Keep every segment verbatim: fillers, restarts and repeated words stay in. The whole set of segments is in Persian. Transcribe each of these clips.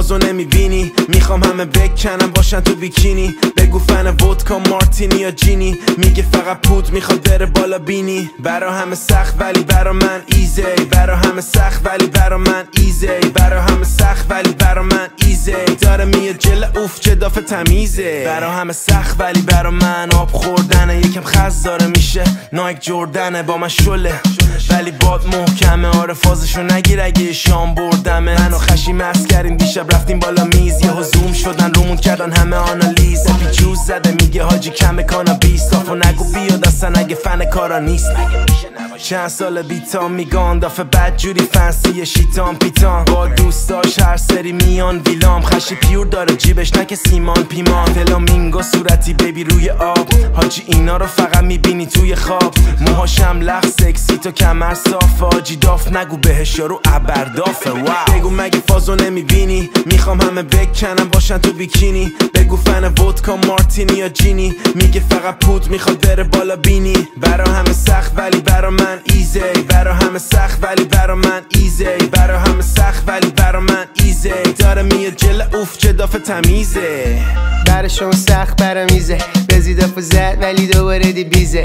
فازو نمیبینی، میخوام همه بکنم باشن تو بیکینی. بگو فن ودکا مارتینی یا جینی، میگه فقط پود میخواد بره بالا بینی. برا همه سخت ولی برا من ایزی، برا همه سخت ولی برا من ایزی، برا همه سخت ولی برا من ایزی. داره میاد جل اوف چه دافه تمیزه. برا همه سخت ولی برا من آب خوردنه، یکم خزاره میشه نایک جردنه با من شله ولی باد محکمه. آره فازشو نگیر اگه شام بردمه. منو خشی مست کردیم دیشب رفتیم بالا میز، یه زوم شدن رومون کردن همه آنالیز. اپی جوز زده میگه حاجی کم کانابیس، صافو نگو بیاد اصلا اگه فن کارا نیست. چند سال بیتام میگان دافه بد جوری فنسی شیطان پیتان. با دوستاش هر سری میان ویلام، خشی پیور داره جیبش نکه سیمان پیمان. فلامینگو صورتی بیبی روی آب، حاجی اینا رو فقط میبینی توی خواب. موهاشم لخ سکسی تو کمر صافه، حاجی داف نگو بهش یارو ابردافه. واو بگو مگه فازو نمیبینی، میخوام همه بکنم باشن تو بیکینی. بگو فن ودکا مارتینی یا جینی، میگه فقط پود میخواد بره بالا بینی. برا همه سخت ولی برا من ایزی، برا همه سخت ولی برا من ایزی، برا همه سخت ولی برا من ایزی. داره میاد جل اوف چه دافه تمیزه. براشون سخت برا میزه، بزی دافه زد ولی دوباره دی بیزه.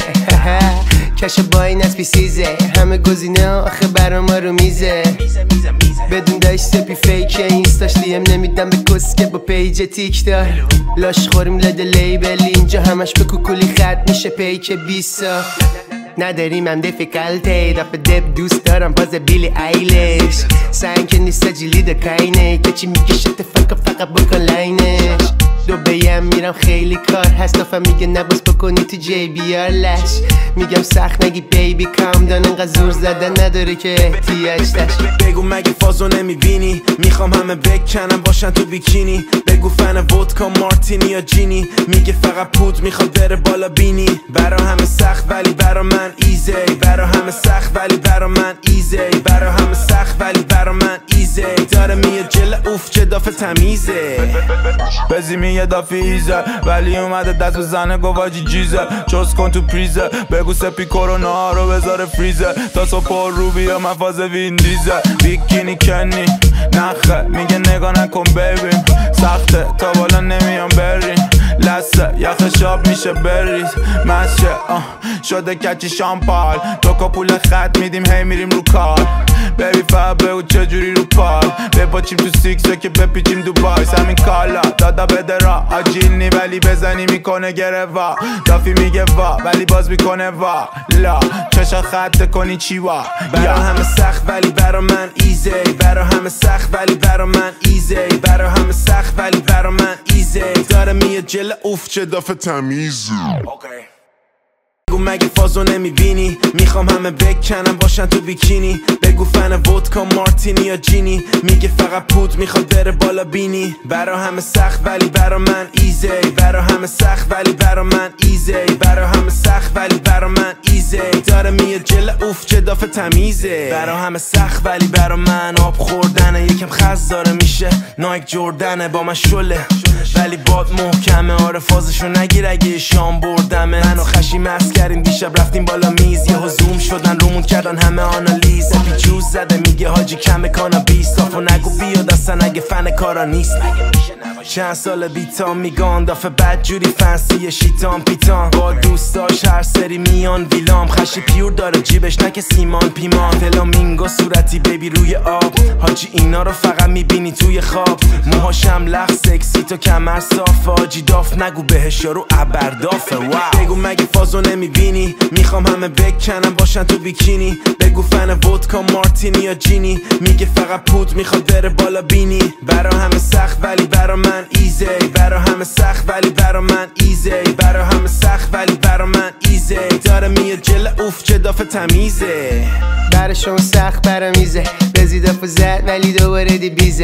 کش با این از پیسیزه، همه گزینه آخه برا ما رو میزه. بدون داشت سپی فیکه، اینستاش دیم نمیدم به کسکه با پیج تیک دار. لاش خوریم لده لیبل اینجا همش به کوکولی خط میشه پیک بیسا. نداریم هم دیفیکالتی دافه دب دوست دارم باز بیلی ایلش. سنگ که نیست جیلی دکاینه، که چی میگه شت فکر فقط بکن لاینش. دو بیم میرم خیلی کار هست، دافه میگه نباس بکنی تو جی بی آر لش. میگم سخت نگی بیبی کام دان، انقدر زور زدن نداره که احتیاج داشت. بگو مگه فازو نمیبینی، میخوام همه بکنم باشن تو بیکینی. بگو فن ودکا مارتینی یا جینی، میگه فقط پود میخواد بره بالا بینی. برا همه سخت ولی برا من ایزی، برا همه سخت ولی برا من ایزی، برا همه سخت ولی برا من ایزی. داره میاد جل اوف چه دافه تمیزه. بزی میگه دافه ایزه ولی اومده دست بزنه گواجی جیزه. چوز کن تو پریزه، بگو سپی کرونا رو بذاره فریزه. تا صبح رو بیا من فاز وین دیزه. بیکینی کنی نخه میگه نگاه نکن ببین، سخته تا بالا نمیام بریم. لسه یخ شاب میشه بریز مشه آه شده کچی شامپال. تو کپول خط میدیم هی میریم رو کار. بیبی فا بگو چجوری رو پال، بپاچیم تو سیکسه که بپیچیم دوبای. همین کالا دادا بده را آجینی ولی بزنی میکنه گروا. دافی میگه وا ولی باز میکنه وا لا. چشا خط کنی چی وا. برا همه سخت ولی برا من ایزی، برا همه سخت ولی برا من ایزی، برا همه سخت ولی برا من ایزی. داره میاد جل اوف چه دافه تمیزه. بگو مگه فازو نمیبینی، میخوام همه بکنم باشن تو بیکینی. بگو فن ودکا مارتینی یا جینی، میگه فقط پود میخواد بره بالا بینی. برا همه سخت ولی برا من ایزی، برا همه سخت ولی برا من ایزی، برا همه سخت ولی برا من ایزی. داره میاد جل اوف چه دافه تمیزه. برا همه سخت ولی برا من آب خوردنه، یکم خزاره میشه نایک جردنه با من شله ولی باد محکمه. آره فازشو نگیر اگه شام بردمه. منو خشی مست کردیم دیشب رفتیم بالا میز، یه زوم شدن رومون کردن همه آنالیز. اپی جوز زده میگه حاجی کم کانابیس، صافو نگو بیاد اصلا اگه فن کارا نیست. چند سال بیتام میگان دافه بد جوری فنسی شیطان پیتان. با دوستاش هر سری میان ویلام، خشی پیور داره جیبش نکه سیمان پیمان. فلامینگو صورتی بیبی روی آب، حاجی اینا رو فقط میبینی توی خواب. موهاشم لخ سکسی تو کمر صافه، حاجی داف نگو بهش یارو ابردافه. واو بگو مگه فازو نمیبینی، میخوام همه بکنم باشن تو بیکینی. بگو فن ودکا مارتینی یا جینی، میگه فقط پود میخواد بره بالا بینی. برا همه سخت ولی برا من ایزی، برا همه سخت ولی برا من ایزی، برا همه سخت ولی برا من ایزی. داره میاد جل اوف چه دافه تمیزه. براشون سخت برا میزه، بزی دافه زد ولی دوباره دی بیزه.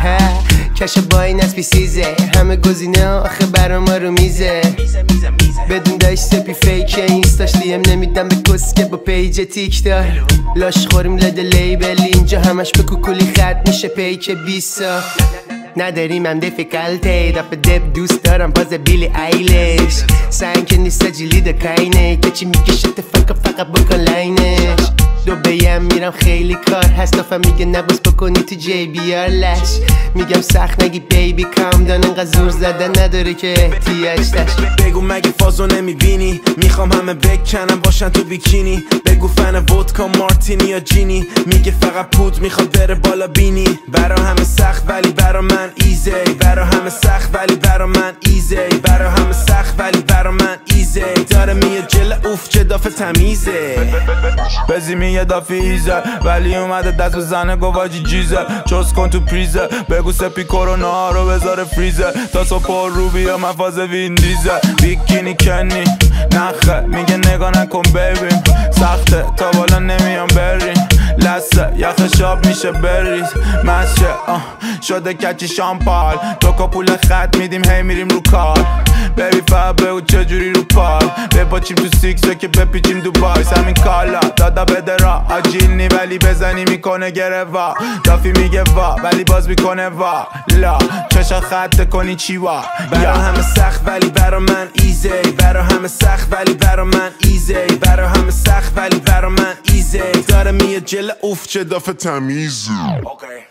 کش با این از پیسیزه، همه گزینه آخه برا ما رو میزه. بدون داشت سپی فیکه، اینستاش دیم نمیدم به کسکه با پیج تیک دار. لاش خوریم لده لیبل اینجا همش به کوکولی خط میشه پیک بیسا. نداریم هم دیفیکالتی دافه دب دوست دارم باز بیلی ایلش. سنگ که نیست جیلی دکاینه، که چی میگه شت فکر فقط بکن لاینش. دوبیم میرم خیلی کار هست دافم میگه نباس بکنی تو جی بیار لش میگم سخت نگی بیبی کام دان انقدر زور زدن نداره که احتیاج داشت بگو مگه فازو نمیبینی میخوام همه بکنم باشن تو بیکینی بگو فن ودکا مارتینی یا جینی میگه فقط پود میخواد بره بالا بینی برا همه سخت ولی برا من ایزی برا همه سخت ولی برا من ایزی برا همه سخت ولی برا من ایزی داره میاد جل اوف چه دافه تمیزه بزی میگه دافی ایزه ولی اومده دست بزنه گواجی جیزه چوز کن تو پریزه بگو سپی کرونا رو بذاره فریزه تا صبح رو بیا مفاز ویندیزه بیکینی کنی نخه میگه نگاه نکن ببین سخته تا بالا نمیام بریم لسه یخ شاب میشه بریز مسشه شده کچی شامپال تو کپول خط میدیم هی میریم رو کار ببی فا بگو چجوری رو پال بپاچیم تو سیکسه که بپیچیم دو بایس همین کالا دادا بده را آجیل نی ولی بزنی میکنه گره وا دافی میگه وا ولی باز میکنه وا لا چشا خط کنی چی وا برا همه سخت ولی برا من ایزی برا همه سخت ولی برا من ایزی برا همه سخت ولی برا من ایزی داره میاد جل اوف چه دافه تمیزه.